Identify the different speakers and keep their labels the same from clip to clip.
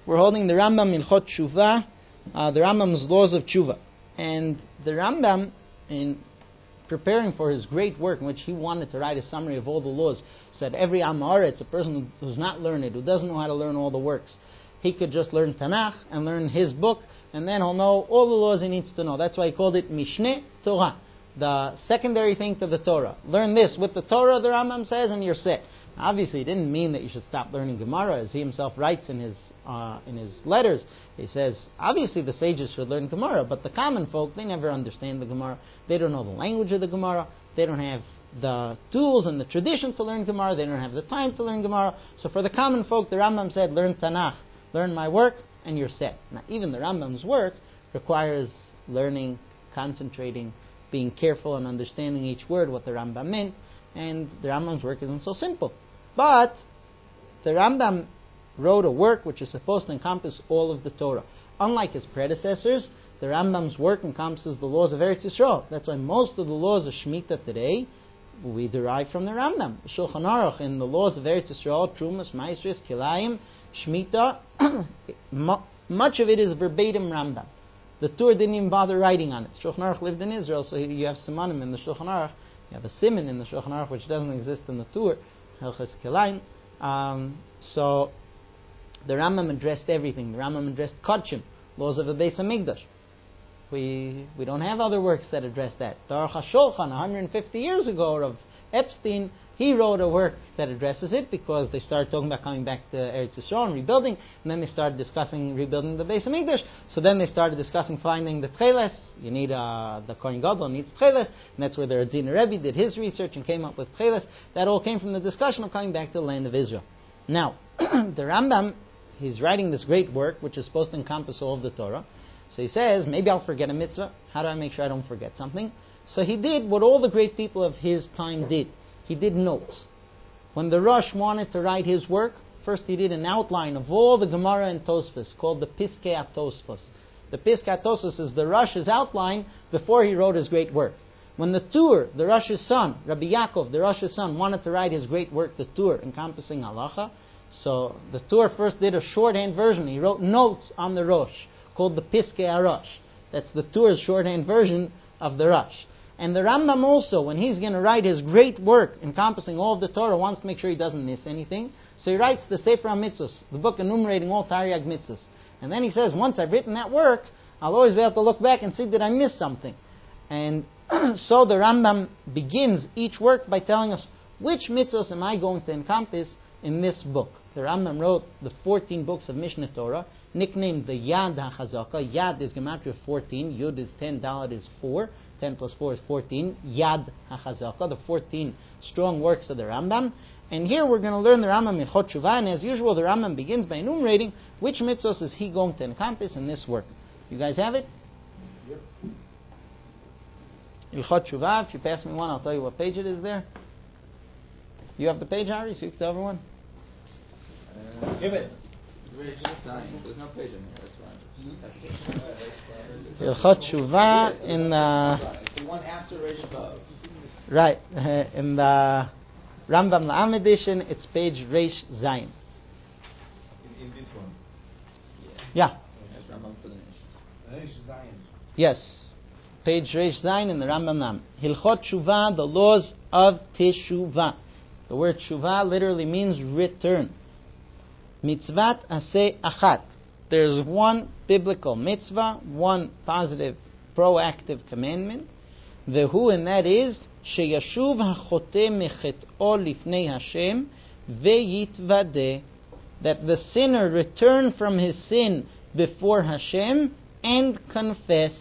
Speaker 1: We're holding the Rambam Ilchot Tshuva, the Rambam's Laws of Tshuva. And the Rambam, in preparing for his great work in which he wanted to write a summary of all the laws, said every Am Haaretz, a person who's not learned, who doesn't know how to learn all the works, he could just learn Tanakh and learn his book, and then he'll know all the laws he needs to know. That's why he called it Mishneh Torah, the secondary thing to the Torah. Learn this with the Torah, the Rambam says, and you're set. Obviously, it didn't mean that you should stop learning Gemara, as he himself writes in his letters. He says, obviously the sages should learn Gemara, but the common folk, they never understand the Gemara. They don't know the language of the Gemara. They don't have the tools and the tradition to learn Gemara. They don't have the time to learn Gemara. So for the common folk, the Rambam said, learn Tanakh, learn my work, and you're set. Now, even the Rambam's work requires learning, concentrating, being careful and understanding each word, what the Rambam meant, and the Rambam's work isn't so simple. But the Rambam wrote a work which is supposed to encompass all of the Torah. Unlike his predecessors, the Rambam's work encompasses the laws of Eretz Yisrael. That's why most of the laws of Shemitah today we derive from the Rambam. Shulchan Aruch, in the laws of Eretz Yisrael, Trumas, Maasros, Kilayim, Shemitah, much of it is verbatim Rambam. The Tur didn't even bother writing on it. Shulchan Aruch lived in Israel, so you have simanim in the Shulchan Aruch. You have a siman in the Shulchan Aruch which doesn't exist in the Tur, Hilchos Kilayim. So the Rambam addressed everything. The Rambam addressed Kodshim, laws of the Beis Hamikdash. We don't have other works that address that. The Aruch HaShulchan, 150 years ago, of Epstein, he wrote a work that addresses it because they started talking about coming back to Eretz Yisrael and rebuilding, and then they started discussing rebuilding the Beis Hamikdash. So then they started discussing finding the Tcheles. You need the Kohen Gadol needs Tcheles, and that's where the Radziner Rebbe did his research and came up with Tcheles. That all came from the discussion of coming back to the land of Israel. Now, the Rambam, he's writing this great work which is supposed to encompass all of the Torah. So he says, maybe I'll forget a mitzvah. How do I make sure I don't forget something? So he did what all the great people of his time did. He did notes. When the Rosh wanted to write his work, first he did an outline of all the Gemara and Tosfos, called the Piskei HaTosfos. The Piskei HaTosfos is the Rosh's outline before he wrote his great work. When the Tur, the Rosh's son, Rabbi Yaakov, the Rosh's son, wanted to write his great work, the Tur, encompassing halacha, so the Tur first did a shorthand version. He wrote notes on the Rosh, called the Piskei HaRosh. That's the Tur's shorthand version of the Rosh. And the Rambam also, when he's going to write his great work encompassing all of the Torah, wants to make sure he doesn't miss anything. So he writes the Sefer HaMitzvos, the book enumerating all Taryag mitzvahs. And then he says, once I've written that work, I'll always be able to look back and see, did I miss something? And so the Rambam begins each work by telling us, which mitzvahs am I going to encompass in this book? The Rambam wrote the 14 books of Mishneh Torah, nicknamed the Yad HaChazaka. Yad is Gematria 14, Yud is 10, Dalet is 4. 10 plus 4 is 14. Yad HaChazaka, the 14 strong works of the Rambam. And here we're going to learn the Rambam Ilchot Tshuva, and as usual the Rambam begins by enumerating which mitzvahs is he going to encompass in this work. You guys have it?
Speaker 2: Yep.
Speaker 1: Ilchot Tshuva, if you pass me one, I'll tell you what page it is there. You have the page, Harry, so you can tell everyone?
Speaker 2: Give it.
Speaker 3: There's no page in here, that's why.
Speaker 1: Ilchot Tshuva in
Speaker 3: the one after Reish Vav.
Speaker 1: Right, in the Rambam La'am edition, it's page Reish Zayin.
Speaker 2: In this one.
Speaker 1: Yeah.
Speaker 3: That's Rambam for the nation.
Speaker 2: Reish Zayin.
Speaker 1: Yes. Page Reish Zayin in the Rambam La'am. Hilchot Tshuva, the laws of Teshuvah. The word Tshuva literally means return. Mitzvat aseh achat. There's one biblical mitzvah, one positive, proactive commandment. Vehu, and that is sheyashuv hachoteh mechet'o lifnei Hashem veyitvadeh, that the sinner return from his sin before Hashem and confess.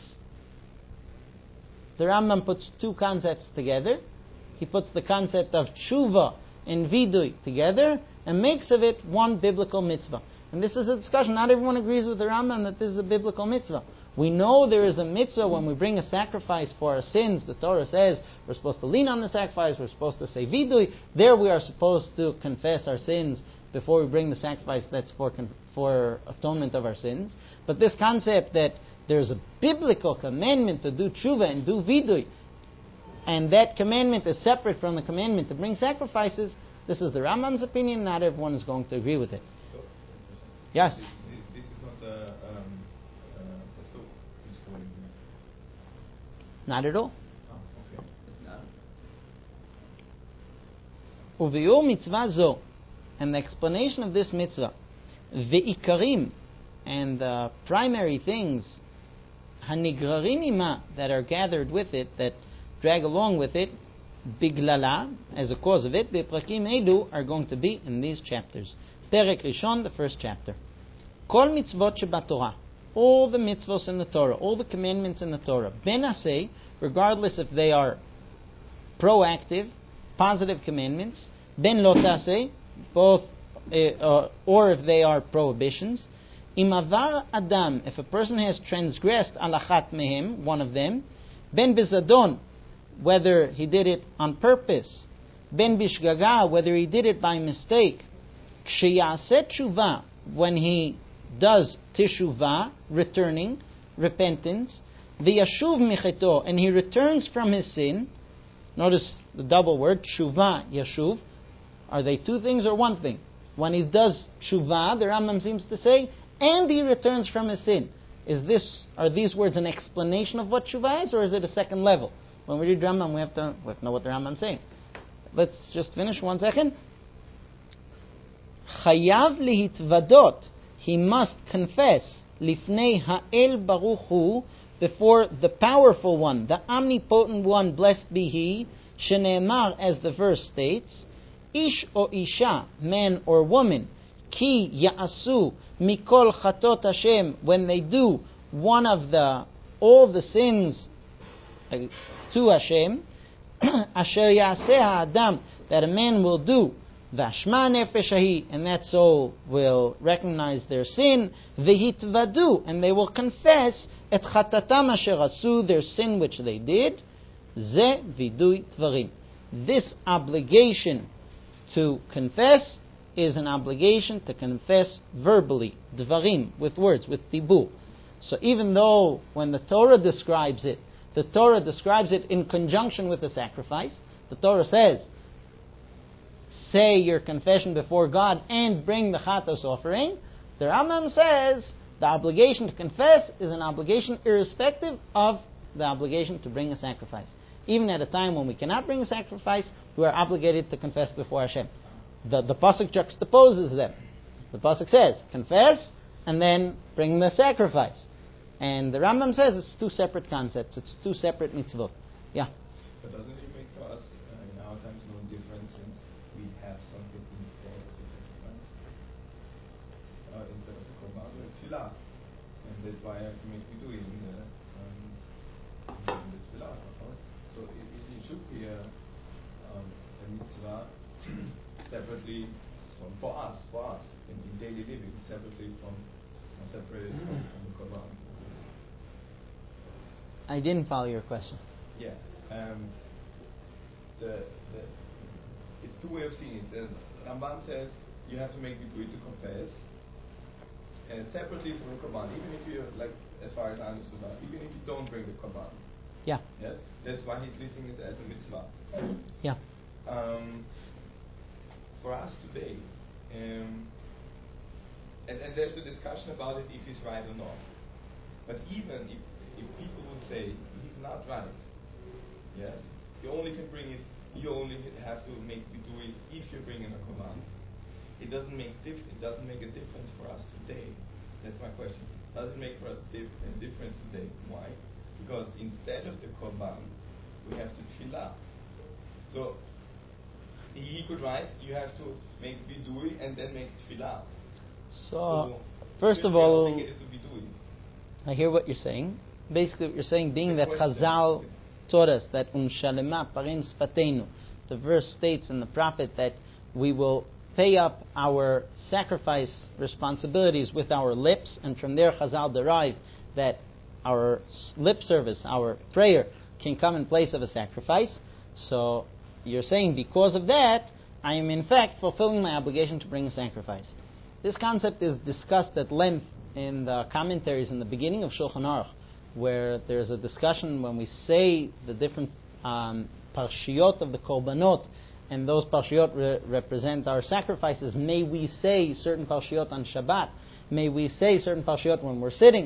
Speaker 1: The Rambam puts two concepts together. He puts the concept of tshuva and vidui together and makes of it one biblical mitzvah. And this is a discussion. Not everyone agrees with the Rambam that this is a biblical mitzvah. We know there is a mitzvah when we bring a sacrifice for our sins. The Torah says we're supposed to lean on the sacrifice, we're supposed to say vidui. There we are supposed to confess our sins before we bring the sacrifice that's for atonement of our sins. But this concept that there's a biblical commandment to do tshuva and do vidui, and that commandment is separate from the commandment to bring sacrifices, this is the Rambam's opinion. Not everyone is going to agree with it. Yes?
Speaker 2: This
Speaker 1: Not at all.
Speaker 2: Oh, okay.
Speaker 3: It's not.
Speaker 1: Uviur mitzvah zo, and the explanation of this mitzvah, ve'ikarim, and the primary things, hanigrarim ima, that are gathered with it, that drag along with it, biglala, as a cause of it, beprakim edu, are going to be in these chapters. Perek Rishon, the first chapter. Kol mitzvot shebatorah, all the mitzvos in the Torah, all the commandments in the Torah, ben aseh, regardless if they are proactive, positive commandments, ben lo taseh, both, or if they are prohibitions. Im avar adam, if a person has transgressed alachat mehem, one of them, ben bizadon, whether he did it on purpose, ben bishgaga, whether he did it by mistake, ksheyaseh tshuva, when he does teshuvah, returning, repentance, v'yashuv micheto, and he returns from his sin. Notice the double word, tshuva, yashuv. Are they two things or one thing? When he does tshuva, the Rambam seems to say, and he returns from his sin. Are these words an explanation of what tshuva is, or is it a second level? When we read Rambam, we have to know what the Rambam is saying. Let's just finish 1 second. Chayav lihitvadot, he must confess, lifnei ha'el baruch hu, before the powerful one, the omnipotent one, blessed be he, shene'emar, as the verse states, ish o isha, man or woman, ki ya'asu mikol chatot Hashem, when they do one of all the sins to Hashem, asher ya'aseh ha'adam, that a man will do, v'ashma nefesh hahi, and that soul will recognize their sin, v'hitvadu, and they will confess et chatatam asher asu, their sin which they did, ze vidui tvarim. This obligation to confess is an obligation to confess verbally, dvarim, with words, with dibur. So even though when the Torah describes it in conjunction with the sacrifice. The Torah says, say your confession before God and bring the chatos offering. The Rambam says the obligation to confess is an obligation irrespective of the obligation to bring a sacrifice. Even at a time when we cannot bring a sacrifice, we are obligated to confess before Hashem. The pasuk juxtaposes them. The pasuk says, confess and then bring the sacrifice. And the Rambam says it's two separate concepts. It's two separate mitzvot. Yeah.
Speaker 2: But doesn't it make to us in our times no difference since we have something instead of the sacrifice? Instead of the korban, we have tefillah. And that's why I make we do it in the tefillah. So it should be a mitzvah separately for us in daily living, separated from the korban.
Speaker 1: I didn't follow your question.
Speaker 2: Yeah. It's two ways of seeing it. The Ramban says you have to make the to confess, and separately from the korban, even if you as far as I understood now, even if you don't bring the korban.
Speaker 1: Yeah.
Speaker 2: Yes. That's why he's listing it as a mitzvah.
Speaker 1: Yeah.
Speaker 2: For us today, and there's a discussion about it if he's right or not. But even if people would say he's not right, yes, you only can bring it. You only have to make you do it if you're bringing a command. It doesn't make a difference for us today. That's my question. Does it make for us a difference today? Why? Because instead of the korban, we have the tefillah. So he could write, you have to make bidui and then make tefillah.
Speaker 1: So first of all,
Speaker 2: it to bidui.
Speaker 1: I hear what you're saying. Basically, what you're saying being that Chazal taught us that unshalema parim sfatenu. The verse states in the prophet that we will pay up our sacrifice responsibilities with our lips, and from there Chazal derive that our lip service, our prayer, can come in place of a sacrifice. So you're saying because of that, I am in fact fulfilling my obligation to bring a sacrifice. This concept is discussed at length in the commentaries in the beginning of Shulchan Aruch, where there's a discussion when we say the different parshiyot of the korbanot, and those parshiyot represent our sacrifices. May we say certain parshiyot on Shabbat? May we say certain parshiyot when we're sitting?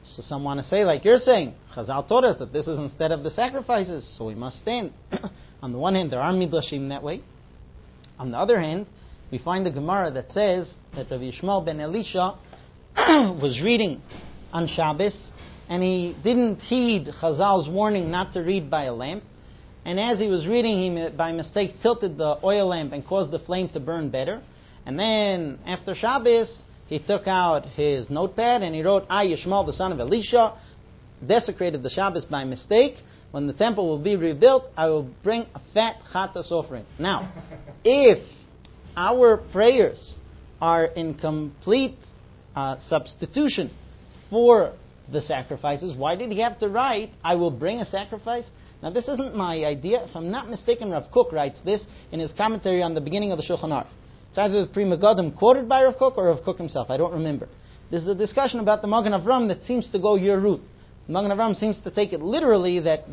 Speaker 1: So some want to say, like you're saying, Chazal taught us that this is instead of the sacrifices, so we must stand. On the one hand, there are midrashim that way. On the other hand, we find the Gemara that says that Rav Yishmael ben Elisha was reading on Shabbos, and he didn't heed Chazal's warning not to read by a lamp. And as he was reading, he by mistake tilted the oil lamp and caused the flame to burn better. And then, after Shabbos, he took out his notepad and he wrote, I, Yishmael, the son of Elisha, desecrated the Shabbos by mistake. When the temple will be rebuilt, I will bring a fat chatas offering. Now, if our prayers are in complete substitution for the sacrifices, why did he have to write, I will bring a sacrifice? Now, this isn't my idea. If I'm not mistaken, Rav Kook writes this in his commentary on the beginning of the Shulchan Aruch. It's either the Pri Megadim quoted by Rav Kook or Rav Kook himself. I don't remember. This is a discussion about the Magen Avram that seems to go your route. The Magen Avram seems to take it literally that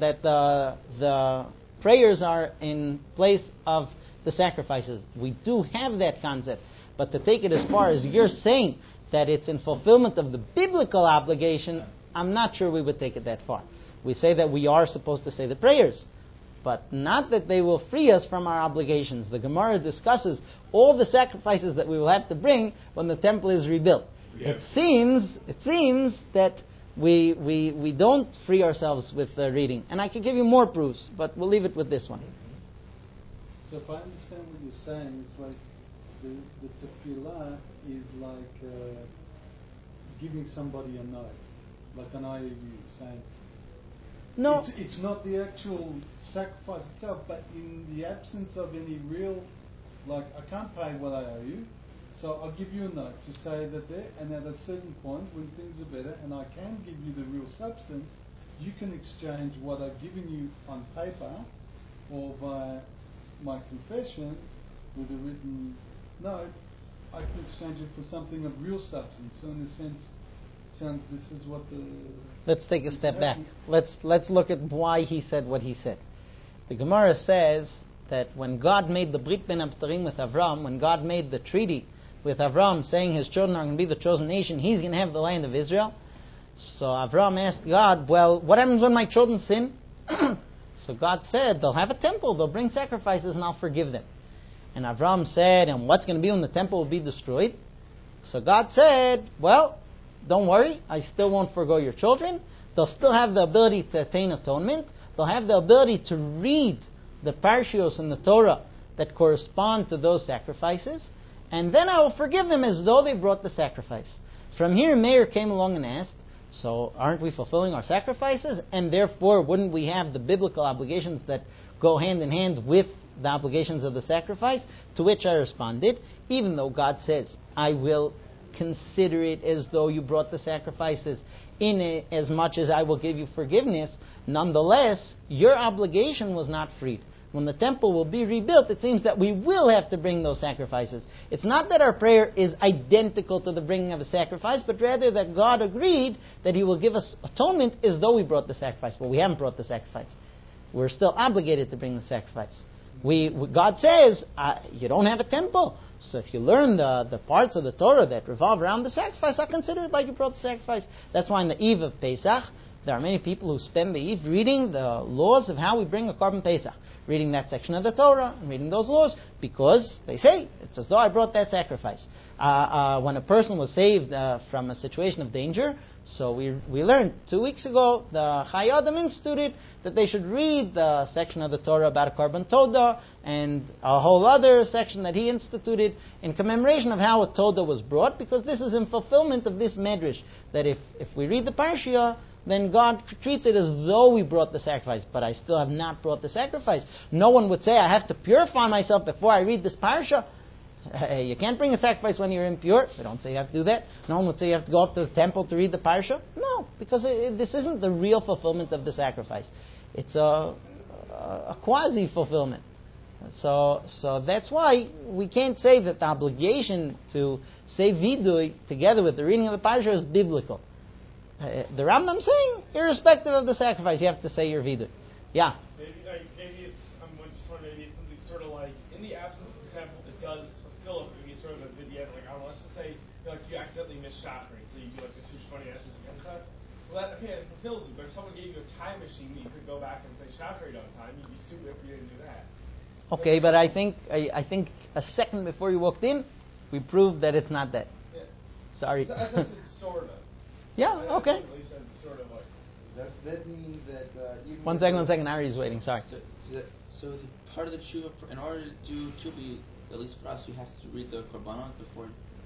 Speaker 1: the prayers are in place of the sacrifices. We do have that concept. But to take it as far as you're saying, that it's in fulfillment of the biblical obligation, I'm not sure we would take it that far. We say that we are supposed to say the prayers, but not that they will free us from our obligations. The Gemara discusses all the sacrifices that we will have to bring when the temple is rebuilt. It seems that we don't free ourselves with reading. And I could give you more proofs, but we'll leave it with this one.
Speaker 4: So if I understand what you're saying, it's like the tefillah is like giving somebody a note, like an IOU, saying,
Speaker 1: no,
Speaker 4: it's not the actual sacrifice itself, but in the absence of any real, like, I can't pay what I owe you, so I'll give you a note to say that there, and at a certain point when things are better and I can give you the real substance, you can exchange what I've given you on paper or by my confession with a written note. I can exchange it for something of real substance. So in a sense, this is what the...
Speaker 1: Let's take a step back. Let's look at why he said what he said. The Gemara says that when God made the Brit Ben Abtarim with Avram, when God made the treaty with Avram saying his children are going to be the chosen nation, he's going to have the land of Israel. So Avram asked God, well, what happens when my children sin? So God said, they'll have a temple, they'll bring sacrifices and I'll forgive them. And Avram said, and what's going to be when the temple will be destroyed? So God said, well, don't worry, I still won't forgo your children. They'll still have the ability to attain atonement. They'll have the ability to read the parshios in the Torah that correspond to those sacrifices. And then I will forgive them as though they brought the sacrifice. From here, Meir came along and asked, so aren't we fulfilling our sacrifices? And therefore, wouldn't we have the biblical obligations that go hand in hand with the obligations of the sacrifice? To which I responded, even though God says, I will consider it as though you brought the sacrifices in it, as much as I will give you forgiveness, nonetheless, your obligation was not freed. When the temple will be rebuilt, it seems that we will have to bring those sacrifices. It's not that our prayer is identical to the bringing of a sacrifice, but rather that God agreed that He will give us atonement as though we brought the sacrifice. Well, we haven't brought the sacrifice. We're still obligated to bring the sacrifice. God says, you don't have a temple. So if you learn the parts of the Torah that revolve around the sacrifice, I consider it like you brought the sacrifice. That's why in the Eve of Pesach, there are many people who spend the Eve reading the laws of how we bring a Korban Pesach, reading that section of the Torah and reading those laws, because they say it's as though I brought that sacrifice. When a person was saved from a situation of danger, so we learned 2 weeks ago, the Chai Adam instituted that they should read the section of the Torah about a Korban Todah and a whole other section that he instituted in commemoration of how a Todah was brought, because this is in fulfillment of this medrash, that if we read the Parsha, then God treats it as though we brought the sacrifice, but I still have not brought the sacrifice. No one would say, I have to purify myself before I read this Parsha. You can't bring a sacrifice when you're impure. They don't say you have to do that. No one would say you have to go up to the temple to read the Parsha. No, because this isn't the real fulfillment of the sacrifice. It's a quasi-fulfillment. So that's why we can't say that the obligation to say vidui together with the reading of the Parsha is biblical. The Rambam saying, irrespective of the sacrifice, you have to say your vidui. Yeah?
Speaker 5: Maybe it's, I'm just wondering, maybe it's something sort of like, in the absence of the temple, it does fulfill it, maybe sort of a vidyet, like, I don't know, let's just say, like, you accidentally miss Shachri, so you do like the 220 ashes against that. Well, that okay, it fulfills you. But if someone gave you a time machine, you could go back and say Shacharit on time. You'd be stupid if you didn't do that.
Speaker 1: Okay, but I think a second before you walked in, we proved that it's not that.
Speaker 5: Yeah.
Speaker 1: Sorry.
Speaker 5: So that's sort of.
Speaker 1: Yeah. Okay.
Speaker 5: At least it's sort of like.
Speaker 3: Does that mean that even
Speaker 1: One second. Ari is waiting. Sorry.
Speaker 3: So the part of the tshuva, in order to do tshuva, at least for us, you have to read the korbanot before.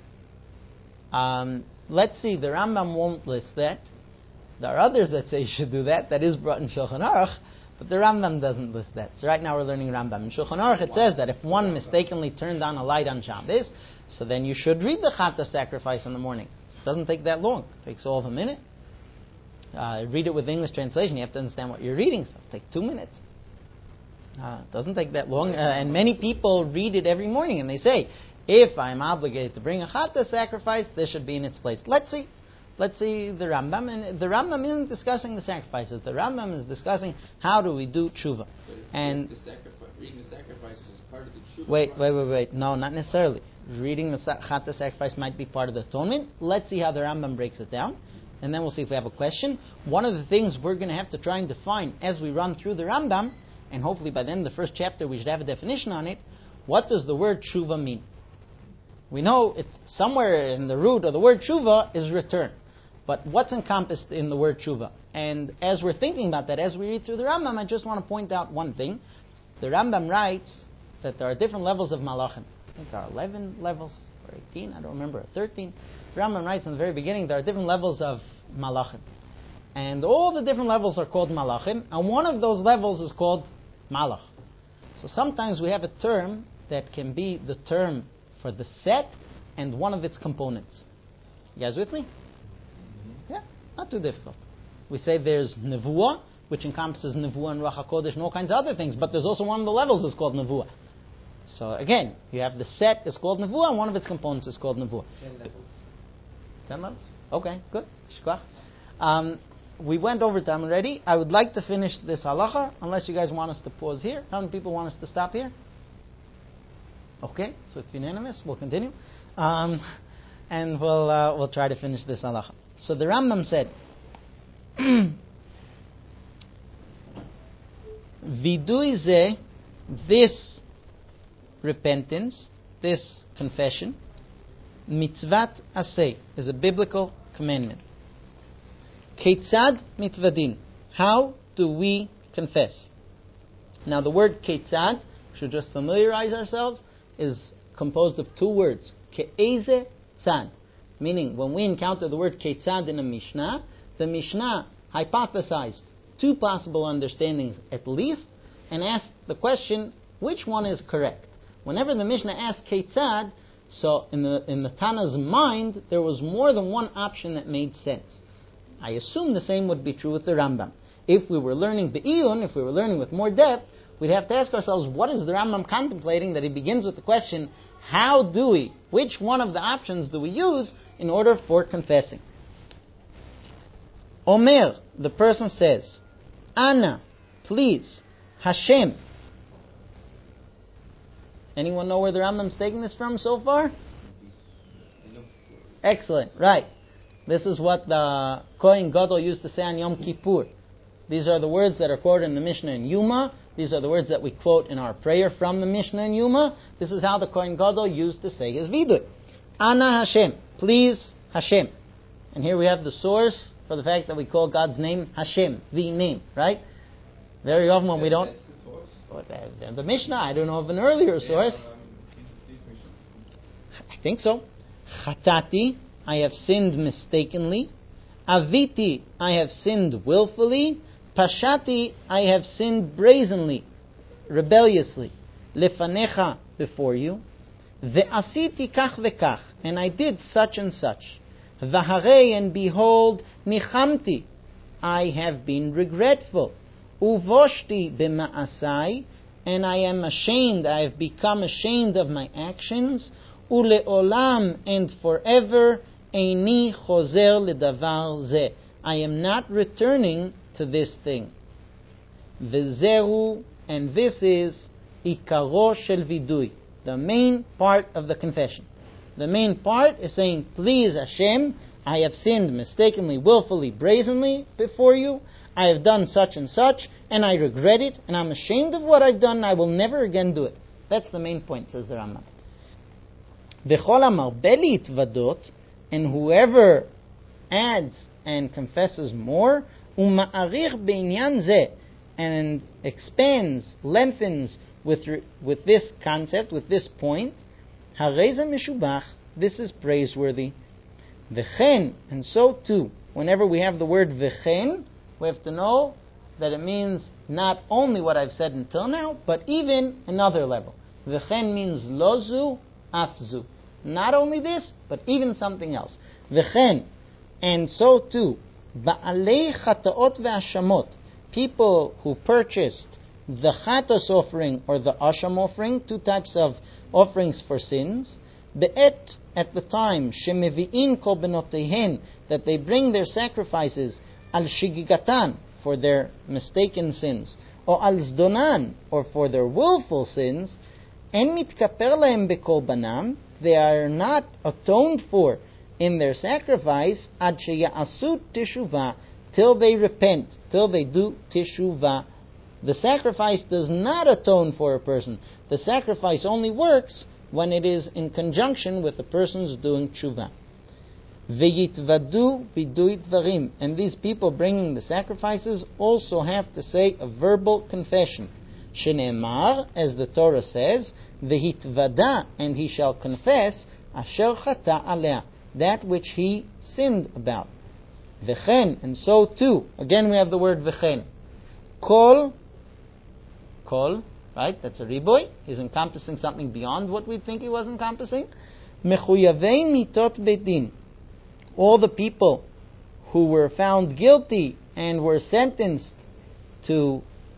Speaker 1: Let's see. The Rambam won't list that. There are others that say you should do that. That is brought in Shulchan Aruch, but the Rambam doesn't list that. So right now we're learning Rambam. In Shulchan Aruch it says that if one mistakenly turned on a light on Shabbos, so then you should read the Chatah sacrifice in the morning. It doesn't take that long. It takes all of a minute. Read it with the English translation. You have to understand what you're reading, so it'll take 2 minutes. It doesn't take that long. And many people read it every morning, and they say, if I'm obligated to bring a Chatah sacrifice, this should be in its place. Let's see the Rambam. And the Rambam isn't discussing the sacrifices. The Rambam is discussing how do we do tshuva. And
Speaker 3: reading the sacrifices is part of the tshuva.
Speaker 1: Wait. No, not necessarily. Reading the Chatah sacrifice might be part of the atonement. Let's see how the Rambam breaks it down. And then we'll see if we have a question. One of the things we're going to have to try and define as we run through the Rambam, and hopefully by the end of the first chapter we should have a definition on it, what does the word tshuva mean? We know it's somewhere in the root of the word tshuva is return. But what's encompassed in the word tshuva? And as we're thinking about that, as we read through the Rambam, I just want to point out one thing. The Rambam writes that there are different levels of malachim. I think there are 11 levels, or 18, I don't remember, 13. The Rambam writes in the very beginning there are different levels of malachim. And all the different levels are called malachim, and one of those levels is called malach. So sometimes we have a term that can be the term for the set and one of its components. You guys with me? Yeah, not too difficult. We say there's nevuah, which encompasses nevuah and Ruach HaKodesh and all kinds of other things, but there's also one of the levels that's called nevuah. So again, you have the set is called nevuah, and one of its components is called nevuah. 10 levels? Okay, good. Shkoch. We went over time already. I would like to finish this halacha, unless you guys want us to pause here. How many people want us to stop here? Okay, so it's unanimous. We'll continue. And we'll try to finish this halacha. So the Rambam said, Vidui ze, this repentance, this confession, mitzvat aseh, is a biblical commandment. Ketzad mitvadin, how do we confess? Now the word ketzad, we should just familiarize ourselves, is composed of two words, ke'eze tzad, meaning when we encounter the word ketzad in a Mishnah, the Mishnah hypothesized two possible understandings at least, and asked the question, which one is correct? Whenever the Mishnah asked ketzad, so in the Tana's mind, there was more than one option that made sense. I assume the same would be true with the Rambam. If we were learning Be'iyun, if we were learning with more depth, we'd have to ask ourselves, what is the Rambam contemplating that he begins with the question, how do we, which one of the options do we use in order for confessing? Omer, the person says, Ana, please, Hashem. Anyone know where the Rambam's taking this from so far? Excellent, right. This is what the Kohen Gadol used to say on Yom Kippur. These are the words that are quoted in the Mishnah in Yuma. These are the words that we quote in our prayer from the Mishnah in Yuma. This is how the Kohen Gadol used to say his vidui. Ana Hashem, please Hashem. And here we have the source for the fact that we call God's name Hashem, the name, right? Very often when we don't...
Speaker 2: That's the source?
Speaker 1: The Mishnah, I don't know of an earlier source. I think so. Chatati, I have sinned mistakenly. Aviti, I have sinned willfully. Pashati, I have sinned brazenly, rebelliously. Lefanecha, before you. Ve'asiti kach vekach, and I did such and such. Vaharei, and behold, nichamti, I have been regretful. Uvoshti b'ma'asai, and I am ashamed, I have become ashamed of my actions. Uleolam, and forever, eini chozer ledavar zeh, I am not returning to this thing. V'zehu, and this is ikaro shel vidui, the main part of the confession. The main part is saying, please Hashem, I have sinned mistakenly, willfully, brazenly before you. I have done such and such, and I regret it, and I'm ashamed of what I've done, and I will never again do it. That's the main point, says the Rambam. V'chol hamarbe litvadot, and whoever adds and confesses more, uma'arich beinyan zeh, and expands, lengthens with this concept, with this point, harei zeh meshubach, this is praiseworthy. V'chen, and so too, whenever we have the word v'chen, we have to know that it means not only what I've said until now, but even another level. V'chen means lozu afzu. Not only this, but even something else. V'chen, and so too, ba'alei chataot ve'ashamot, people who purchased the chatos offering or the asham offering, two types of offerings for sins, be'et, at the time, shemevi'in korbanotehen, that they bring their sacrifices, al shigigatan, for their mistaken sins, or al zdonan, or for their willful sins, en mitkaper lahem bekorbanam, they are not atoned for in their sacrifice, ad sheya'asu teshuvah, till they repent, till they do teshuvah. The sacrifice does not atone for a person. The sacrifice only works when it is in conjunction with the person's doing teshuvah. V'yitvadu b'dui dvarim, and these people bringing the sacrifices also have to say a verbal confession. Shene'emar, as the Torah says, v'hitvada, and he shall confess, asher chata alea, that which he sinned about. V'chen, and so too, again we have the word v'chen. Kol, right, that's a riboy, he's encompassing something beyond what we think he was encompassing. Mechuyavei mitot bedin, all the people who were found guilty and were sentenced to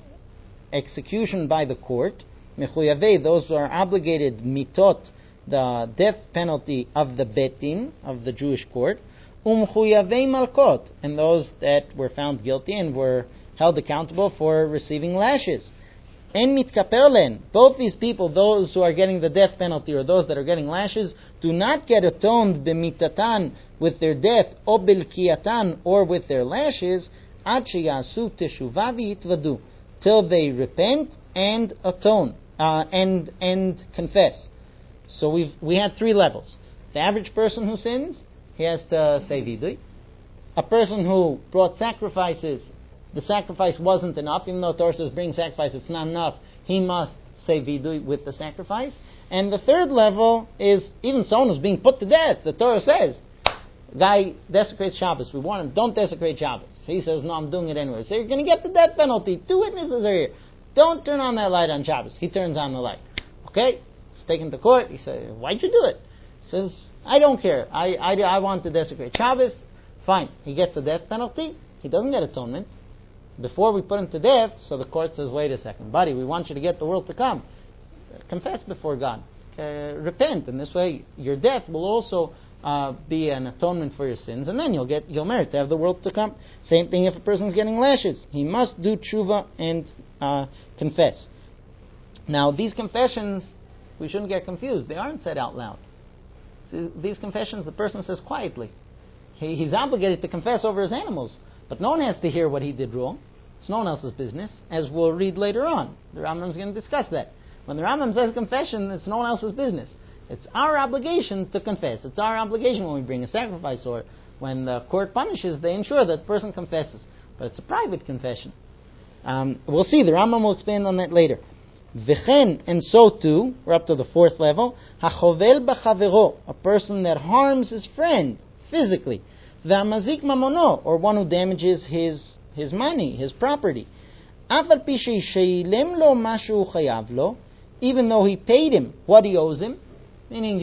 Speaker 1: execution by the court, mechuyavei, those who are obligated mitot, the death penalty of the betin, of the Jewish court, umchuyavei malkot, and those that were found guilty and were held accountable for receiving lashes. En mitkaper len, both these people, those who are getting the death penalty or those that are getting lashes, do not get atoned b'mitatan, with their death, or bilkiatan, or with their lashes, ad sheyasu teshuvah v'yitvadu, till they repent and atone, and confess. So we had three levels. The average person who sins, he has to say vidui. A person who brought sacrifices, the sacrifice wasn't enough, even though Torah says bring sacrifice, it's not enough, he must say vidui with the sacrifice. And the third level is even someone who's being put to death. The Torah says, guy desecrates Shabbos, we want him, don't desecrate Shabbos. He says, no, I'm doing it anyway. So you're going to get the death penalty. 2 witnesses are here. Don't turn on that light on Shabbos. He turns on the light. Okay? It's taken to court. He says, why'd you do it? He says, I don't care. I want to desecrate Shabbos. Fine. He gets the death penalty. He doesn't get atonement. Before we put him to death, so the court says, wait a second, buddy, we want you to get the world to come. Confess before God. Repent. And this way, your death will also be an atonement for your sins, and then you'll merit to have the world to come. Same thing if a person's getting lashes. He must do tshuva and confess. Now, these confessions, we shouldn't get confused. They aren't said out loud. See, these confessions, the person says quietly. He's obligated to confess over his animals, but no one has to hear what he did wrong. It's no one else's business, as we'll read later on. The Rambam's going to discuss that. When the Rambam says confession, it's no one else's business. It's our obligation to confess. It's our obligation when we bring a sacrifice, or when the court punishes, they ensure that the person confesses. But it's a private confession. We'll see. The Rambam will expand on that later. V'chen, and so too, we're up to the fourth level, hachovel b'chavero, a person that harms his friend physically. V'amazik mamono, or one who damages his money, his property. Afal pi sheilem lo mashu chayav lo, even though he paid him what he owes him. Meaning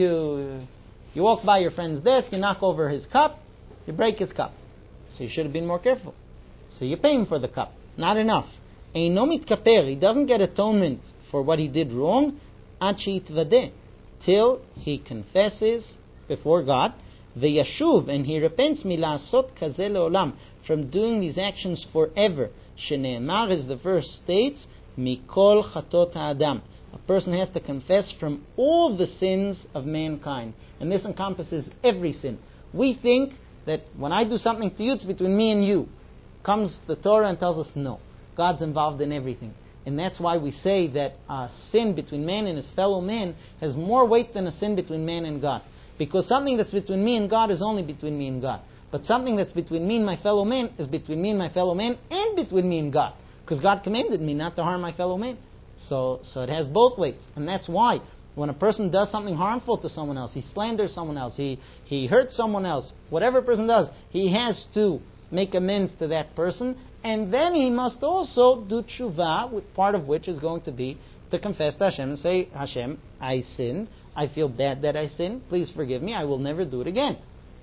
Speaker 1: you walk by your friend's desk, you knock over his cup, you break his cup. So you should have been more careful. So you pay him for the cup. Not enough. Eino mitkaper, he doesn't get atonement for what he did wrong, ad sheyitvadeh, till he confesses before God, v'yashuv, and he repents milasot kazeh leolam, from doing these actions forever. Shene'emar, as the verse states, mikol chatot ha'adam. A person has to confess from all the sins of mankind. And this encompasses every sin. We think that when I do something to you, it's between me and you. Comes the Torah and tells us no. God's involved in everything. And that's why we say that a sin between man and his fellow man has more weight than a sin between man and God. Because something that's between me and God is only between me and God. But something that's between me and my fellow man is between me and my fellow man and between me and God. Because God commanded me not to harm my fellow man. So it has both weights. And that's why when a person does something harmful to someone else, he slanders someone else, he hurts someone else, whatever a person does, he has to make amends to that person, and then he must also do tshuva, part of which is going to be to confess to Hashem and say, Hashem, I sinned, I feel bad that I sinned, please forgive me, I will never do it again.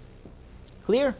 Speaker 1: Clear?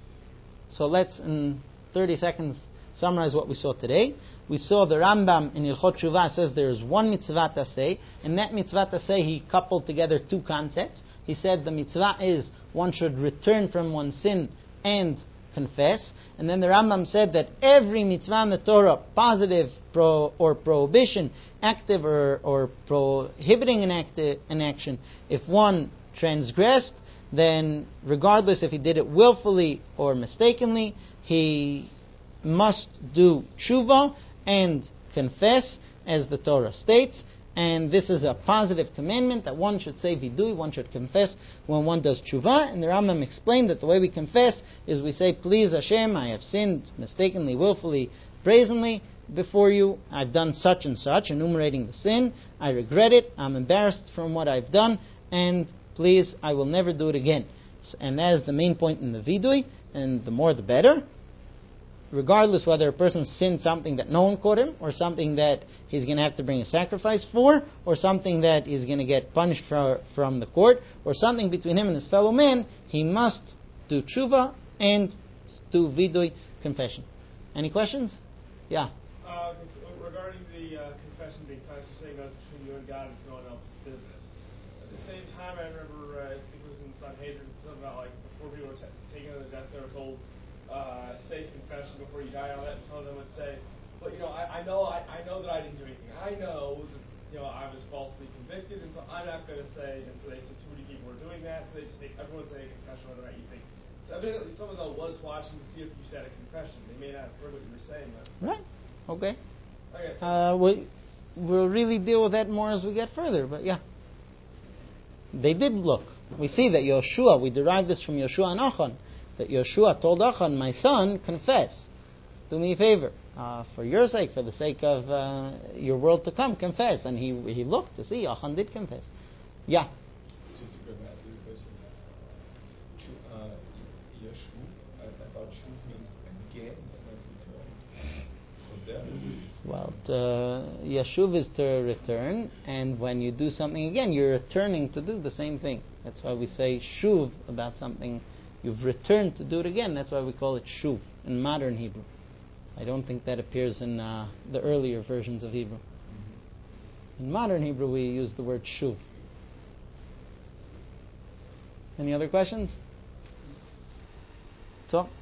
Speaker 1: So let's, in 30 seconds, summarize what we saw today. We saw the Rambam in Ilchot Tshuva says there is one mitzvah taseh, and that mitzvah taseh he coupled together two concepts. He said the mitzvah is one should return from one's sin and confess. And then the Rambam said that every mitzvah in the Torah, positive or prohibition, active or prohibiting an action, if one transgressed, then regardless if he did it willfully or mistakenly, he must do tshuva and confess, as the Torah states. And this is a positive commandment that one should say vidui, one should confess when one does tshuva. And the Rambam explained that the way we confess is we say, please Hashem, I have sinned mistakenly, willfully, brazenly before you. I've done such and such, enumerating the sin. I regret it. I'm embarrassed from what I've done. And please, I will never do it again. And that is the main point in the vidui. And the more the better. Regardless whether a person sinned something that no one caught him, or something that he's going to have to bring a sacrifice for, or something that he's going to get punished from the court, or something between him and his fellow man, he must do tshuva and do vidui, confession. Any questions? Yeah.
Speaker 5: Regarding the confession being tied, you're saying that's between you and God and it's no one else's business. At the same time, I remember, I think it was in Sanhedrin, something about like before people were taken to death, they were told, say confession before you die on that, and some of them would say, but I know that I didn't do anything. I know that I was falsely convicted, and so I'm not going to say. And so they said too many people were doing that, so they say everyone's saying a confession whether or not you think. So evidently someone though was watching to see if you said a confession. They may not have heard what you were saying, but
Speaker 1: right. Okay.
Speaker 5: Okay.
Speaker 1: We'll really deal with that more as we get further, but yeah. They did look. We see that Yoshua, we derive this from Yoshua and Achan, that Yoshua told Achan, my son, confess. Do me a favor. For your sake, for the sake of your world to come, confess. And he looked to see, Achan did confess. Yeah.
Speaker 2: Just to go back to the question. Yeshuv, I thought Shuv means again, and then return.
Speaker 1: Well, Yeshuv is to return, and when you do something again, you're returning to do the same thing. That's why we say Shuv about something. You've returned to do it again. That's why we call it Shuv in modern Hebrew. I don't think that appears in the earlier versions of Hebrew. In modern Hebrew, we use the word Shuv. Any other questions? So.